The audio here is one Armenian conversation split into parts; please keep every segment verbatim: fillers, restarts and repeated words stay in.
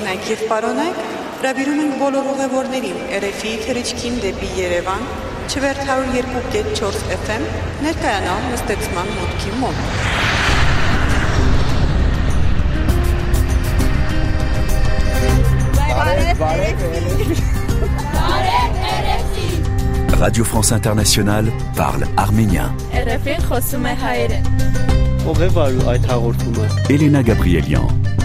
Կողքնեք և պարոնեք, հրավիրում ենք բոլոր ուղևորներին R F I թռիչքին դեպի Երևան, չվերթ հարյուր երկու կետ չորս F M, ներկայանալ նստեցման մուտքի մոտ։ Բարև R F I Radio France Internationale parle arménien. R F I-ն խոսում է հայերեն։ Ո՞վ է վարու այդ հաղորդումը։ Elena Gabrielian.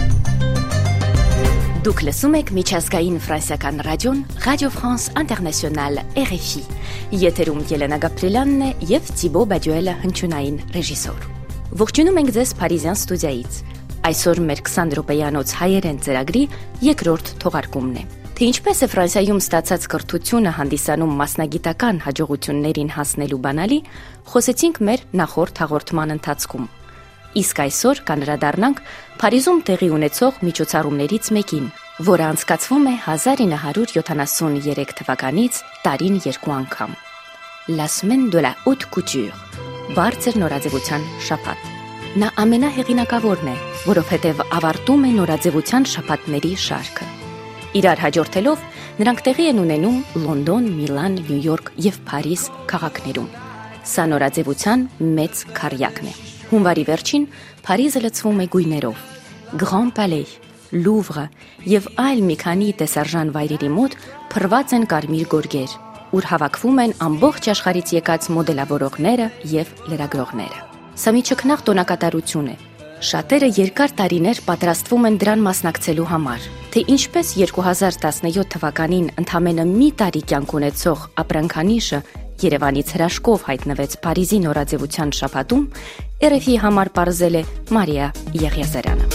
Դուք լսում եք միջազգային ֆրանսիական ռադիոն Radio France Internationale R F I։ Եթերում Ելենա Գաբրիելյանն է եւ Թիբո Բադյուելը հնչյունային ռեժիսոր։ Ողջունում ենք ձեզ Փարիզյան ստուդիայից։ Այսօր մեր քսան րոպեյանոց հայերեն ծրագրի երկրորդ թողարկումն է։ Թե ինչպես է Ֆրանսիայում ստացած կրթությունը հանդիսանում մասնագիտական հաջողություններին հասնելու բանալի, խոսեցինք մեր նախորդ հաղորդման ընթացքում։ Իսկ այսօր կանդրադառնանք Փարիզում տեղի ունեցող միջոցառումներից մեկին, որը անցկացվում է հազար ինը հարյուր յոթանասուներեք թվականից տարին երկու անգամ։ La semaine de la haute couture, բարձր նորաձևության շաբաթ։ Նա ամենահեղինակավորն է, որովհետև ավարտում է նորաձևության շաբաթների շարքը։ Իրար հաջորդելով նրանք տեղի են ունենում Լոնդոն, Միլան, Նյու Յորք եւ Փարիզ քաղաքներում։ Սա նորաձևության մեծ քառյակն է։ Հունվարի վերջին Փարիզը լցվում է գույներով։ Grand Palais, Louvre եւ այլ մի քանի տեսարժան վայրերի մոտ փռված են կարմիր գորգեր, ուր հավաքվում են ամբողջ աշխարհից եկած մոդելավորողները եւ լրագրողները։ Սա մի ճկնաղ տոնակատարություն է։ Շատերը երկար տարիներ պատրաստվում են դրան մասնակցելու համար, թե ինչպես երկու հազար տասնյոթ թվականին ընդամենը մի տարի կյանք ունեցող ապրանքանիշը Երևանից հրաշքով հայտնվեց Փարիզի նորաձևության շաբաթում, R F I-ի համար պարզել է Մարիա Եղիազարյանը։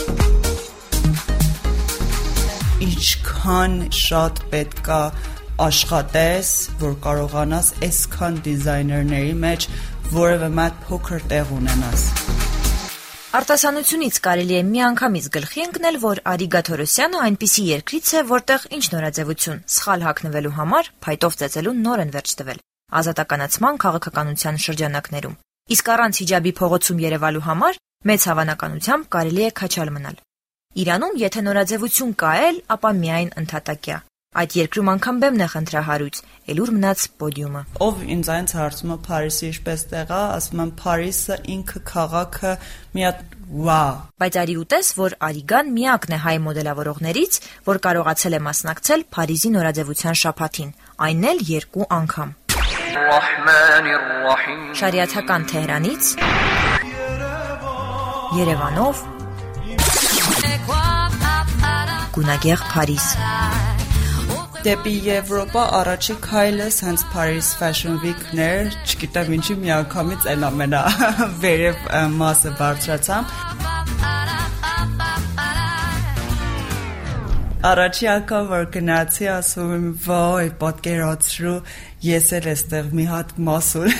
Ինչքան շատ պետք է աշխատես, որ կարողանաս այսքան դիզայներների մեջ որևէ մատ փոքր տեղ ունենաս։ Արտասանությունից կարելի է միանգամից գլխի ընկնել, որ Արիգա Թորոսյանը այնպիսի երկրից է, որտեղ ինչ նորաձևություն, սխալ հագնվելու համար փայտով ծեծելու նոր են վերջ տվել ազատականացման քաղաքականության շրջանակներում։ Իսկ առանց հիջաբի փողոցում երևալու համար մեծ հավանականությամբ կարելի է քաչալ մնալ։ Իրանում, եթե նորաձևություն կա էլ, ապա միայն ընդհատակյա։ Այդ երկրում անգամ բեմն է խնդրահարույց, էլ ուր մնաց պոդիումը։ Ով ինձ այնց հարցում է Փարիզը ինչպես տեղ է, ասում եմ Փարիզը ինքը քաղաքը մի հատ վաու։ Բայց արի ուտես, որ Արիգան միակն է հայ մոդելավորողներից, որ կարողացել է մասնակցել Փարիզի նորաձևության շաբաթին, այն էլ երկու անգամ։ Շարիաթական Թեհրանից, Երևանով, գունագեղ Փարիզ։ Դեպի Եվրոպա առաջի քայլս հենց Paris Fashion Week-ն էր, չգիտեմ ինչի միանգամից այն ամենա վերև մասը բարձրացամ։ Առաջի անգամ որ գնացի, ասում եմ, վայ, պատկերացրու, ես էլ էստեղ մի հատ մասուր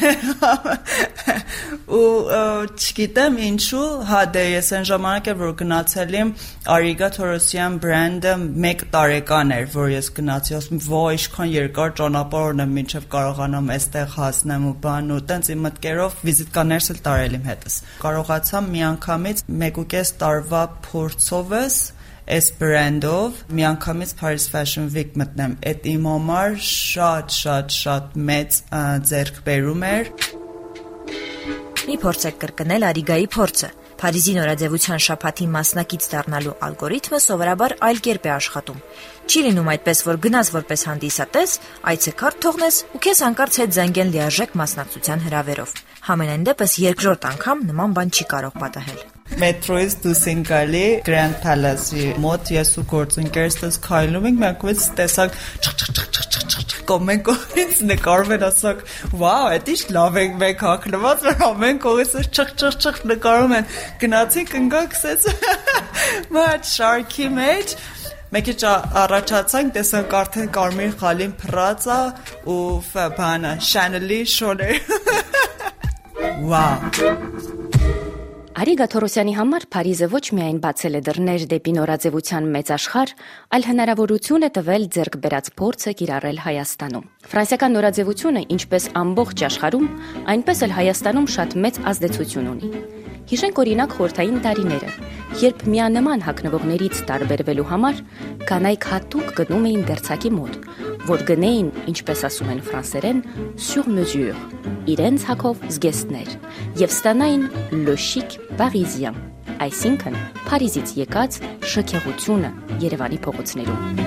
ու չգիտեմ ինչու, հա դե ես այն ժամանակ էր որ գնացել եմ Արիգա Թորոսյան բրենդը մեկ տարեկան էր, որ ես գնացի, ասում եմ, վայ, ինչքան երկար ճանապարհ ունեմ, մինչև կարողանամ այստեղ հասնեմ ու բան ու տենց իմ մտքերով վիզիտկաներս էլ տարել իմ հետս։ Կարողացամ միանգամից մեկ ու կես տարվա փորձովս այս բրենդով միանգամից Paris Fashion Week մտնեմ։ Այդ իմ համար շատ շատ շատ մեծ ձեռքբերում էր։ Մի փորձեք կրկնել Արիգայի փորձը։ Փարիզի նորաձևության շաբաթի մասնակից դառնալու ալգորիթմը սովորաբար այլ կերպ է աշխատում։ Չի լինում այդպես, որ գնաս որպես հանդիսատես, այցեքարտ թողնես ու քեզ հանկարծ հետ զանգեն լիարժեք մասնակցության հրավերով։ Համենայն դեպս երկրորդ անգամ նման բան չի կարող պատահել։ Մետրոյից դուրս ենք գալի Grand Palace-ի մոտ, ես ու գործընկերս քայլում ենք, մենք ոնց տեսակ կոմենտ կողից նկարում են, ասակ, վաու, այդ ինչ լավ ենք մենք հագնված, որ ամեն կողից չխ-չխ-չխ նկարում են, գնացինք ընկանք սենց մատ շարքի մեջ, մեկ ինչ առաջացանք, տեսանք արդեն կարմիր խալին փռած է ու բանը, Chanel-ի շոներ, վաու։ Արիգա Թորոսյանի համար Փարիզը ոչ միայն բացել է դռներ դեպի նորաձևության մեծ աշխարհ, այլ հնարավորություն է տվել ձեռք բերած փորձը կիրառել Հայաստանում։ Ֆրանսիական նորաձևությունը ինչպես ամբողջ աշխարհում, այնպես էլ Հայաստանում շատ մեծ ազդեցություն ունի։ Հիշենք օրինակ խորհրդային տարիները, երբ միանման հագնվողներից տարբերվելու համար կանայք հատուկ գնում էին դերձակի մոտ, որ գնեին, ինչպես ասում են ֆրանսերեն, sur mesure, իրենց հագով զգեստներ, եւ ստանային le chic parisien, այսինքն Փարիզից եկած շքեղությունը Երևանի փողոցներում։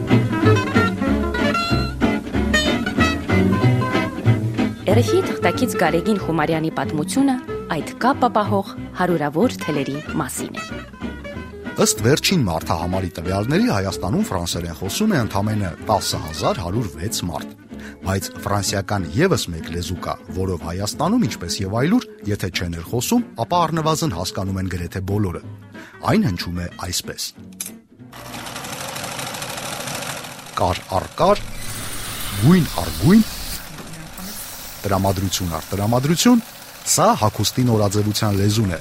եր էֆ ի թղթակից Գարեգին Խումարյանի պատմությունը այդ կապ ապահող հարյուրավոր թելերի մասին է։ Ըստ վերջին մարդահամարի տվյալների Հայաստանում ֆրանսերեն խոսում է ընդամենը տասը հազար հարյուր վեց մարդ, բայց ֆրանսիական եւս մեկ լեզու կա, որով Հայաստանում, ինչպես եւ այլուր, եթե չեն էլ խոսում, ապա առնվազն հասկանում են գրեթե բոլորը։ Այն հնչում է այսպես. Կար առ կար, գույն առ գույն, տրամադրություն առ տրամադրություն, սա հագուստի նորաձևության լեզուն է,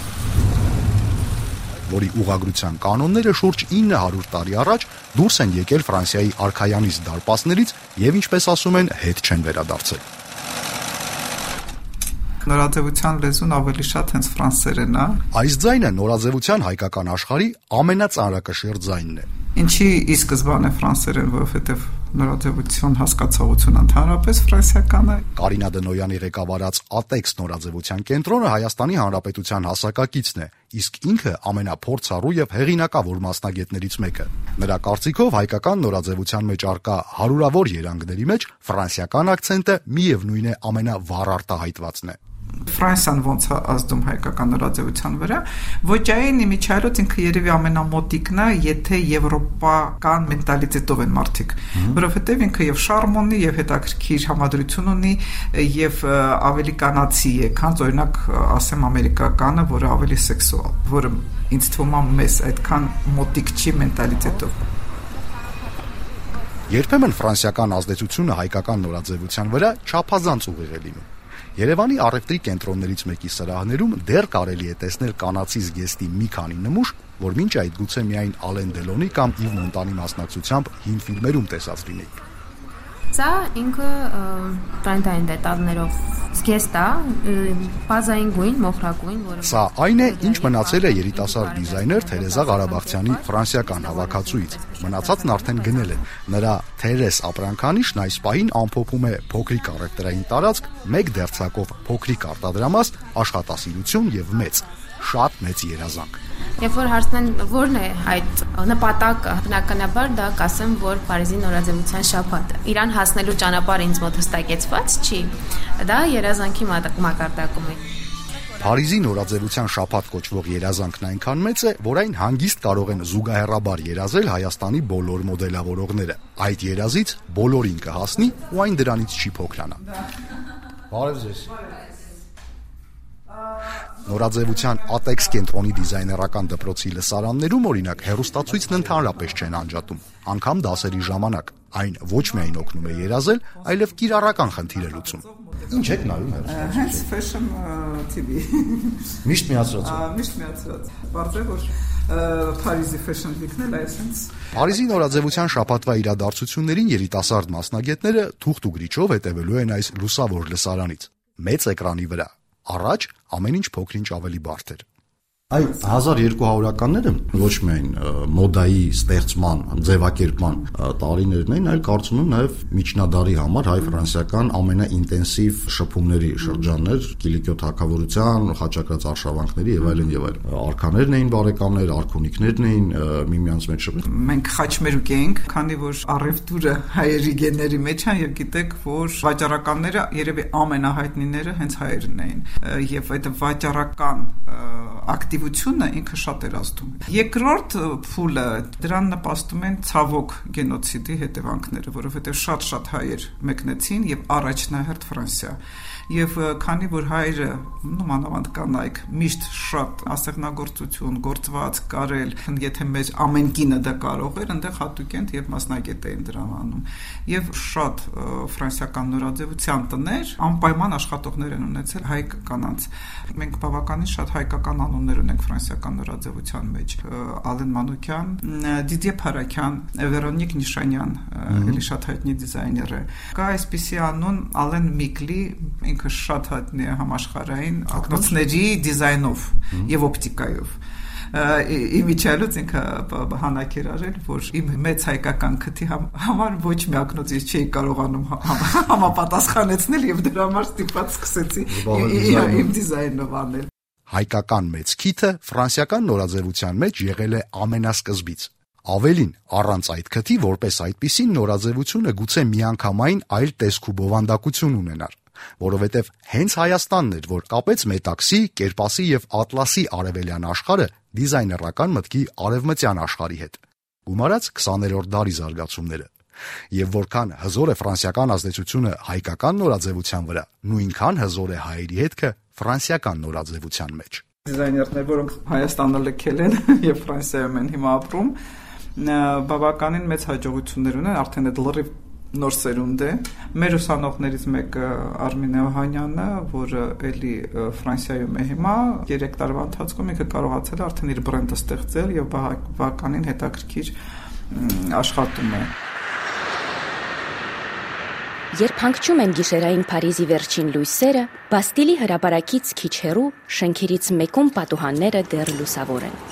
որի ուղղագրության կանոնները շուրջ ինը հարյուր տարի առաջ դուրս են եկել Ֆրանսիայի արքայանից դարպասներից եւ, ինչպես ասում են, հետ չեն վերադարձել։ Նորաձևության լեզուն ավելի շատ հենց ֆրանսերեն է։ Այս ձայնը նորաձևության հայկական աշխարհի ամենածանրակշիռ ձայնն է։ Ինչի ի սկզբանե ֆրանսերեն, որովհետև նորաձևություն հասկացողությունը ընդհանրապես ֆրանսիական է։ Կարինա Դնոյանի ղեկավարած ատեքս նորաձևության կենտրոնը Հայաստանի Հանրապետության հասակակիցն է, իսկ ինքը ամենափորձառու եւ հեղինակավոր մասնագետներից մեկը։ Նրա կարծիքով հայկական նորաձևության մեջ արկա հարյուրավոր երանգների մեջ ֆրանսիական ակցենտը միևնույն է ամենավառ արտահայտվածն է։ Ֆրանսիան ոնց է ազդում հայկական նորաձևության վրա, ոճային իմիջիայլոց ինքը երևի ամենամոտիկն է, եթե եվրոպական մենտալիտետով են մարդիկ, որովհետև ինքը եւ շարմ ունի, եւ հետաքրքիր համադրություն ունի, եւ ավելի կանացի է, քան օրինակ ասեմ ամերիկականը, որը ավելի սեքսուալ, որը ինձ թվում է մեզ այդքան մոտիկ չի մենտալիտետով։ Երբեմն ֆրանսիական ազդեցությունը հայկական նորաձևության վրա չափազանց ուղիղ է լինում։ Երևանի առևտրի կենտրոններից մեկի սրահներում դեռ կարելի է տեսնել կանացի զգեստի մի քանի նմուշ, որ մինչ այդ գուցե միայն Ալեն Դելոնի կամ Իվ Մոնտանի մասնակցությամբ հին ֆիլմերում տեսած լինեի։ Սա ինքը պրանտային դետալներով զգեստ է, բազային գույն, մոխրագույն, որը Սա այն է, ինչ մնացել է երիտասարդ դիզայներ Թերեզա Ղարաբաղցյանի ֆրանսիական հավաքածուից։ Մնացածն արդեն գնել են։ Նրա Թերես ապրանքանիշն այս պահին ամփոփում է փոքրիկ առևտրային տարածք, մեկ դերձակով փոքրիկ արտադրամաս, աշխատասիրություն եւ մեծ, շատ մեծ երազանք։ Երբ որ հարցնեն որն է այդ նպատակը, բնականաբար դա կասեմ, որ Փարիզի նորաձևության շաբաթը։ Իրան հասնելու ճանապարհը ինձ մոտ հստակեցված չի, դա երազանքի մակարդակում է։ Փարիզի նորաձևության շաբաթ կոչվող երազանքն այնքան մեծ է, որ այն հանգիստ կարող են զուգահեռաբար երազել Հայաստանի բոլոր մոդելավորողները։ Այդ երազից բոլորին կհասնի ու այն դրանից չի փոքրանա։ Բարև ձեզ։ Նորաձևության ատեքս կենտրոնի դիզայներական դպրոցի լսարաններում օրինակ հեռուստացույցն ընդհանրապես չեն անջատում, անգամ դասերի ժամանակ։ Այն ոչ միայն օգնում է երազել, այլև կիրառական խնդիր է լուծում։ Ինչ եք նայում հեռուստացույցը։ Հենց Fashion T V։ Միշտ միացրած։ Միշտ միացրած։ Բարձր որ Փարիզի Fashion Week-ն էլ այսպես։ Փարիզի նորաձևության շաբաթվա իրադարձություններին երիտասարդ մասնագետները թուղթ ու գրիչով հետևելու են այս լուսավոր լսարանից։ Մեծ էկրանի վրա։ Առաջ ամեն ինչ փոքր-ինչ ավելի բարդ էր։ Այ հազար երկու հարյուրականները ոչ միայն մոդայի ստեղծման, ձևակերպման տարիներն են, այլ կարծում եմ նաև միջնադարի համար հայ-ֆրանսիական ամենաինտենսիվ շփումների շրջաններ, Կիլիկիո թագավորության, խաչակրաց արշավանքների եւ այլն եւ այլն։ Արքաներն էին բարեկամներ, արքունիքներն էին միմյանց մեջ շփվում։ Մենք խաչմերուկ էինք, քանի որ առևտուրը հայերի գեների մեջ է եւ գիտեք, որ վաճառականները երևի ամենահայտնիները հենց հայերն էին եւ այդ վաճառական ակտիվությունը ինքը շատ էր ազդում։ Երկրորդ փուլը դրան նպաստում են ցավոք գենոցիդի հետևանքները, որովհետև շատ-շատ հայեր մեկնեցին եւ առաջնահերթ Ֆրանսիա։ Եվ քանի որ հայերը նմանավանդ կանայք միշտ շատ ասեղնագործություն, գործված կարել, եթե մեր ամեն կինը դա կարող էր, այնտեղ հատուկենտ եւ մասնագետ էին դրան անում։ Եվ շատ ֆրանսիական նորաձևության տներ անպայման աշխատողներ են ունեցել հայ կանանց։ Մենք բավականին շատ հայկական անուններ ունենք ֆրանսիական նորաձևության մեջ՝ Ալեն Մանուկյան, Դիդիե Փարաքյան, Վերոնիկ Նիշանյան, էլի շատ հայտնի դիզայներ է։ Կա այսպիսի անուն Ալեն Միկլի, ինքը շատ հայտնի է համաշխարհային ակնոցների դիզայնով եւ օպտիկայով։ Իմիջիալուց ինքը հանակեր արել, որ իմ մեծ հայկական քթի համար ոչ մի ակնոցից չէի կարողանում համապատասխանեցնել եւ դրա համար ստիպված սկսեցի իմ դիզայնով անել։ Հայկական մեծ քիթը ֆրանսիական նորաձևության մեջ եղել է ամենասկզբից։ Ավելին, առանց այդ քթի որպես այդպիսին նորաձևությունը գուցե միանգամայն այլ տեսք ու բովանդակություն ունենար, որովհետև հենց Հայաստանն էր, որ կապեց Մետաքսի, Կերպասի եւ Ատլասի արևելյան աշխարհը դիզայներական մտքի արևմտյան աշխարհի հետ։ Գումարած քսաներորդ դարի զարգացումները։ Եվ որքան հզոր է ֆրանսիական ազդեցությունը հայկական նորաձևության վրա, նույնքան հզոր է հայերի հետքը ֆրանսիական նորաձևության մեջ։ Դիզայներներ, որոնք Հայաստանը լքել են եւ Ֆրանսիայում են հիմա ապրում, բավականին մեծ հաջողություններ ունեն, արդեն այդ լրիվ նոր սերունդ է։ Մեր ուսանողներից մեկը Արմինե Օհանյանը, որը էլի Ֆրանսիայում է հիմա, երեք տարվա ընթացքում ինքը կարողացել է արդեն իր բրենդը ստեղծել եւ բավականին հետաքրքիր աշխատում է։ Երբ հանգչում են գիշերային Փարիզի վերջին լույսերը, Բաստիլի հրապարակից քիչ հեռու շենքերից մեկում պատուհանները դեռ լուսավոր են։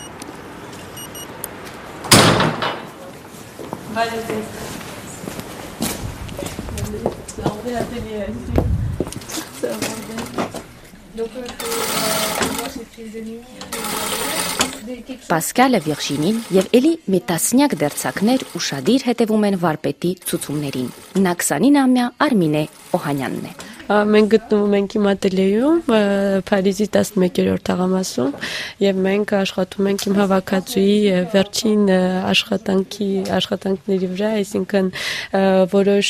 Պասկալը, Վիրջինին եւ էլի մի տասնյակ դերձակներ ուշադիր հետևում են վարպետի ցուցումներին։ Նա քսանինամյա Արմինե Օհանյանն է։ Մենք գտնվում ենք իմ ատելյեում Փարիզի տասնմեկերորդ թաղամասում եւ մենք աշխատում ենք իմ հավաքածուի վերջին աշխատանքի աշխատանքների վրա, այսինքն որոշ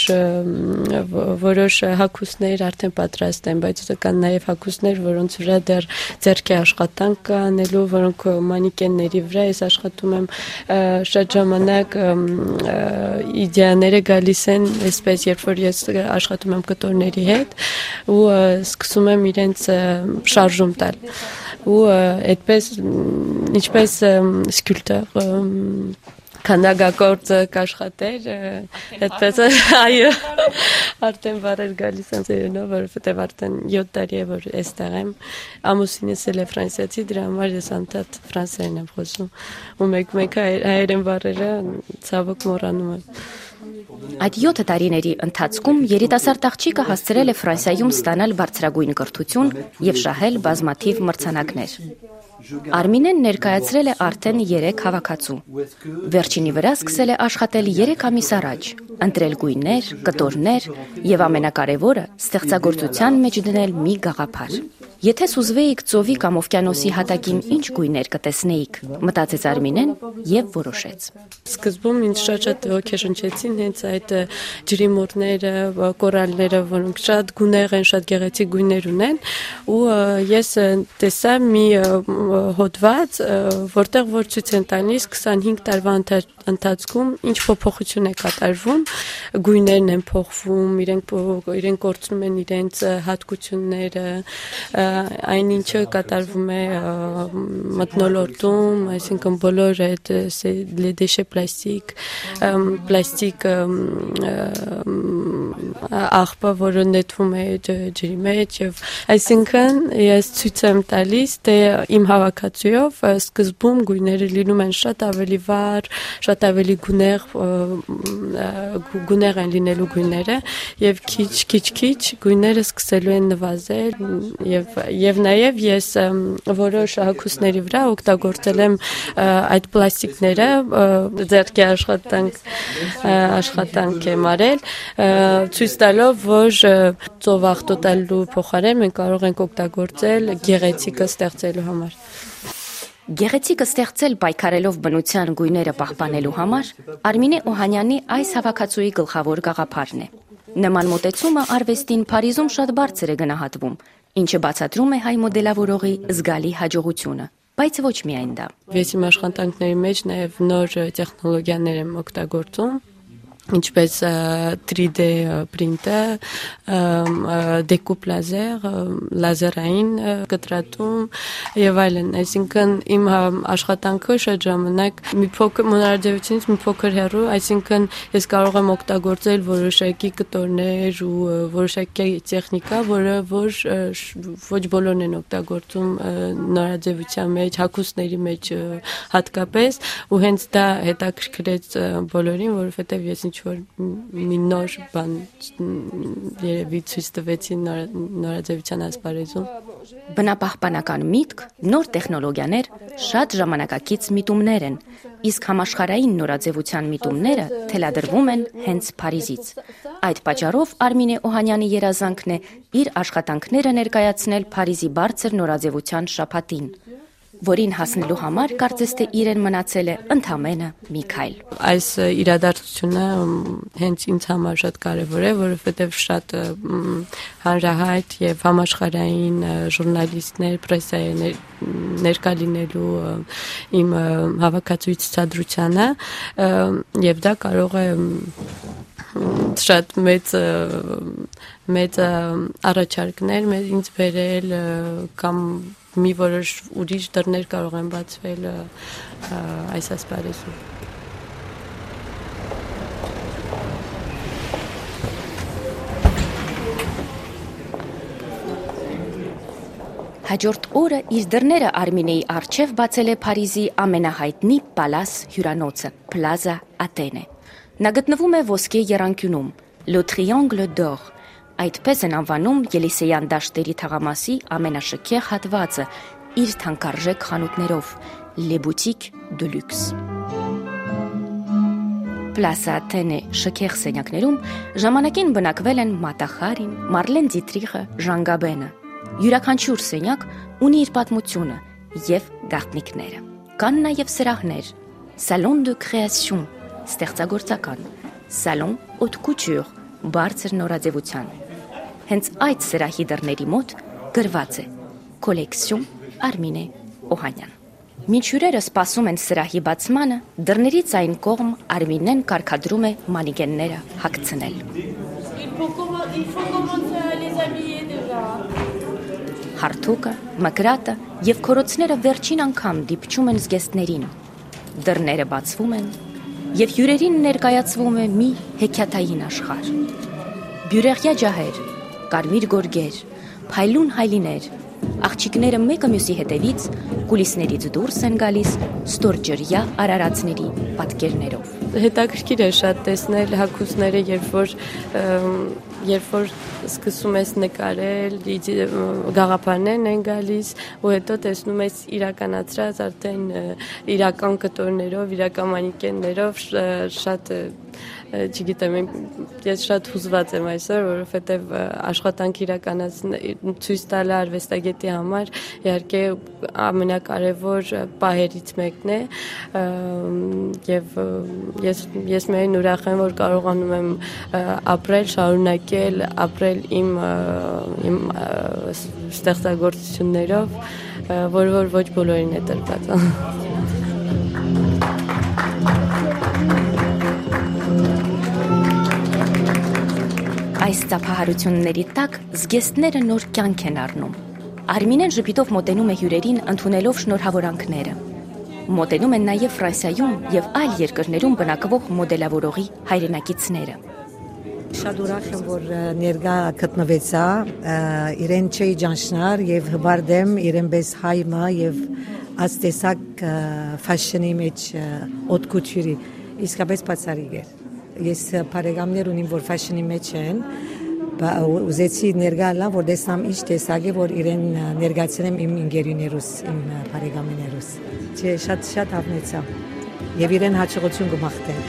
որոշ հագուստներ արդեն պատրաստ են, բայց կան նաեւ հագուստներ, որոնց վրա դեռ ձեռքի աշխատանք կա անելու, որոնք մանիկենների վրա ես աշխատում եմ շատ ժամանակ իդեաները գալիս են, այսպես երբ որ ես աշխատում եմ կտորների հետ ու սկսում եմ իրենց շարժում տալ ու այդպես ինչպես սկուլպտոր քանդակագործ կաշխատեր, այդպես այո, արդեն բարեր գալիս են ծերունով, որովհետև արդեն յոթ տարի է, որ այստեղ եմ, ամուսինս էլ է ֆրանսիացի, դրա համար ես անդադ ֆրանսերեն եմ խոսում, ու մեկ-մեկ հայերեն բառերը ցավոք մոռանում եմ։ Այդ յոթ տարիների ընթացքում երիտասարդ աղջիկը հասցրել է Ֆրանսիայում ստանալ բարձրագույն կրթություն եւ շահել բազմաթիվ մրցանակներ։ Արմինեն ներկայացրել է արդեն երեք հավաքածու։ Վերջինի վրա սկսել է աշխատել երեք ամիս առաջ, ընտրել գույներ, կտորներ եւ ամենակարևորը ստեղծագործության մեջ դնել մի գաղափար։ Եթե սուզվեիք ծովի կամ օվկիանոսի հատակին ինչ գույներ կտեսնեիք, մտածեց Արմինեն եւ որոշեց։ Սկզբում ինձ շատ-շատ ոգեշնչեցին հենց այդ ջրի մորները, կորալները, որոնք շատ գունեղ են, շատ գեղեցիկ գույներ ունեն, ու ես տեսա մի հոդված, որտեղ որ ցույց են տալիս քսանհինգ տարվա ընթացքում ինչ փոփոխություն է կատարվում, գույներն են փոխվում, իրենք իրենք կորցնում են իրենց հատկությունները, այն ինչը կատարվում է մթնոլորտում, այսինքն բոլոր այդ դեշե պլաստիկ, պլաստիկ աղբը, որը նետվում է ջրի մեջ, եւ այսինքն ես ցույց եմ տալիս, թե իմ հավաքածուով սկզբում գույները լինում են շատ ավելի վառ, շատ ավելի գունեղ, գունեղ են լինելու գույները, եւ քիչ-քիչ-քիչ գույները սկսելու են նվազել, եւ եւ նաեւ ես որոշ հագուստների վրա օգտագործել եմ այդ պլաստիկները, ձեռքի աշխատանք աշխատանք եմ արել, ցույց տալով, որ ծով աղտոտալու փոխարեն մենք կարող ենք օգտագործել գեղեցիկը ստեղծելու համար։ Գեղեցիկը ստեղծել պայքարելով բնության գույները պահպանելու համար Արմինե Օհանյանի այս հավաքածուի գլխավոր գաղափարն է։ Նման մոտեցումը արվեստին Փարիզում շատ բարձր է գնահատվում, ինչը բացատրում է հայ մոդելավորողի զգալի հաջողությունը, բայց ոչ միայն դա։ Ես իմ աշխատանքների մեջ նաև նոր տեխնոլոգիաներ եմ օգտագործում, ինչպես three D print-ը, դեկուպ լազեր, լազերային կտրատում եւ այլն, այսինքն իմ աշխատանքը շատ ժամանակ մի փոքր մոնարդեվությունից մի փոքր հեռու, այսինքն ես կարող եմ օգտագործել որոշակի կտորներ ու որոշակի տեխնիկա, որը որ ոչ բոլորն են օգտագործում նորաձևության մեջ, հագուստների մեջ հատկապես, ու հենց դա հետաքրքրեց բոլորին, որովհետեւ ես ինչ-որ մի նոր բան երևի ցույց տվեցի նորաձևության ասպարեզում։ Բնապահպանական միտք, նոր տեխնոլոգիաներ, շատ ժամանակակից միտումներ են, իսկ համաշխարհային նորաձևության միտումները թելադրվում են հենց Փարիզից։ Այդ պատճառով Արմինե Օհանյանի երազանքն է իր աշխատանքները ներկայացնել Փարիզի բարձր նորաձևության շաբաթին, որին հասնելու համար կարծես թե իրեն մնացել է ընդամենը մի քայլ։ Այս իրադարձությունը հենց ինձ համար շատ կարևոր է, որովհետև շատ հանրահայտ եւ համաշխարհային ժուրնալիստներ, պրեսայի ներկա լինելու իմ հավաքածուի ցուցադրությանը, եւ դա կարող է շատ մեծ մեծ առաջարկներ մեզ ինձ բերել կամ մի որոշ ուրիշ դռներ կարող են բացվել այս ասպարեզում։ Հաջորդ օրը իր դռները Արմինեի առջև բացել է Փարիզի ամենահայտնի պալաս հյուրանոցը՝ Plaza Athene։ Նա գտնվում է ոսկե եռանկյունում, Le Triangle d'Or, այդպես են անվանում Ելիսեյան դաշտերի թաղամասի ամենաշքեղ հատվածը իր թանկարժեք խանութներով, Les Boutiques de Luxe։ Plaza Athene շքեղ սենյակներում ժամանակին բնակվել են Մատախարին, Մարլեն Դիտրիխը, Ժան Գաբենը։ Յուրաքանչյուր սենյակ ունի իր պատմությունը եւ գաղտնիքները։ Կան նաեւ սրահներ, Salon de Création, ստեղծագործական, Salon Haute Couture, բարձր նորաձևության։ Հենց այդ սրահի դռների մոտ գրված է Collection Armine Օհանյան։ Մինչ հյուրերը սպասում են սրահի բացմանը, դռներից այն կողմ Արմինեն կարգադրում է մանիկենները հագցնել։ Հարթուկը, մկրատը եւ քորոցները վերջին անգամ դիպչում են զգեստներին։ Դռները բացվում են եւ հյուրերին ներկայացվում է մի հեքիաթային աշխարհ։ Բյուրեղյա ջահեր, կարմիր գորգեր, փայլուն հայլիներ, աղջիկները մեկը մյուսի հետևից կուլիսներից դուրս են գալիս ստորջրյա արարածների պատկերներով։ Հետաքրքիր է շատ տեսնել հագուստները, երբ որ երբ որ սկսում ես նկարել, գաղափարներն են գալիս, ու հետո տեսնում ես իրականացրած արդեն իրական կտորներով, իրական մանիկեններով, շատ չգիտեմ, ես շատ հուզված եմ այսօր, որովհետև աշխատանք իրականացնել ցույց տալը արվեստագետի համար իհարկե ամենակարևոր պահերից մեկն է, եւ ես ես միայն ուրախ եմ, որ կարողանում եմ ապրել, շարունակել ապրել իմ իմ ստեղծագործություններով, որ որ ոչ բոլորին է տրված։ Այս ծափահարությունների տակ զգեստները նոր կյանք են առնում։ Արմինեն ժպիտով մոտենում է հյուրերին ընդունելով շնորհավորանքները։ Մոտենում են նաև Ֆրանսիայում եւ այլ երկրներում բնակվող մոդելավորողի հայրենակիցները։ Շատ ուրախ եմ, որ ներկա գտնվեցա, իրեն չէի ճանչնար եւ հբարդեմ իրեն պես հայմա եւ աստեսակ ֆաշնի մեջ haute couture-ի իսկապես բացառիկ է։ Ես բարեկամներ ունիմ, որ ֆաշնի մեջ են, ուզեցի ներկայալ, որ տեսնամ ինչ տեսակ է, որ իրեն ներկայացնեմ իմ ընկերուներուս, իմ բարեկամներուս։ Չէ, շատ շատ հավնեցա եւ իրեն հաջողություն կմաղթենք։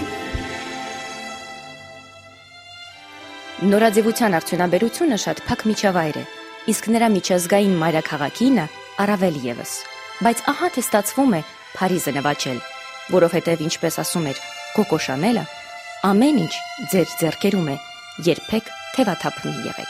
Նորաձևության արդյունաբերությունը շատ փակ միջավայր է, իսկ նրա միջազգային մայրաքաղաքինը առավել եւս։ Բայց ահա թե ստացվում է Փարիզը նվաճել, որովհետեւ ինչպես ասում էր Կոկո Շանելը, ամեն ինչ ձեր ձեռքերում է, երբեք թևաթափ մի եղեք։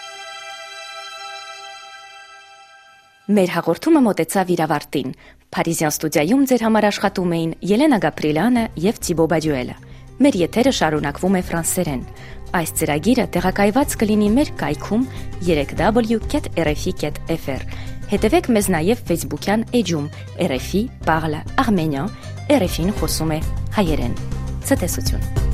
Մեր հաղորդումը մոտեցավ իր ավարտին։ Փարիզյան ստուդիայում ձեր համար աշխատում էին Ելենա Գաբրիելյանը եւ Թիբո Բադյուելը։ Մեր եթերը շարունակվում է ֆրանսերեն։ Այս ծրագիրը տեղակայված կլինի մեր կայքում three w dot r f i dot f r։ Հետևեք մեզ նաև Facebook-յան էջում R F I Parle Arménien, R F I-ն խոսում է հայերեն։ Ցտեսություն։